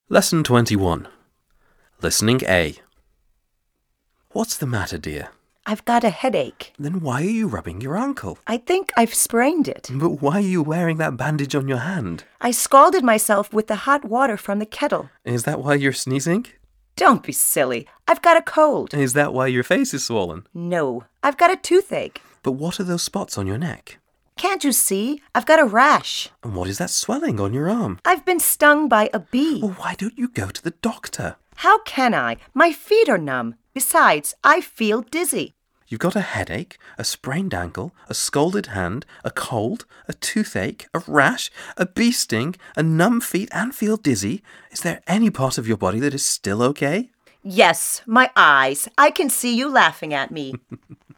Lesson 21. Listening A. What's the matter, dear? I've got a headache. Then why are you rubbing your ankle? I think I've sprained it. But why are you wearing that bandage on your hand? I scalded myself with the hot water from the kettle. Is that why you're sneezing? Don't be silly. I've got a cold. Is that why your face is swollen? No, I've got a toothache. But what are those spots on your neck? Can't you see? I've got a rash. And what is that swelling on your arm? I've been stung by a bee. Well, why don't you go to the doctor? How can I? My feet are numb. Besides, I feel dizzy. You've got a headache, a sprained ankle, a scalded hand, a cold, a toothache, a rash, a bee sting, a numb feet, and feel dizzy. Is there any part of your body that is still okay? Yes, my eyes. I can see you laughing at me.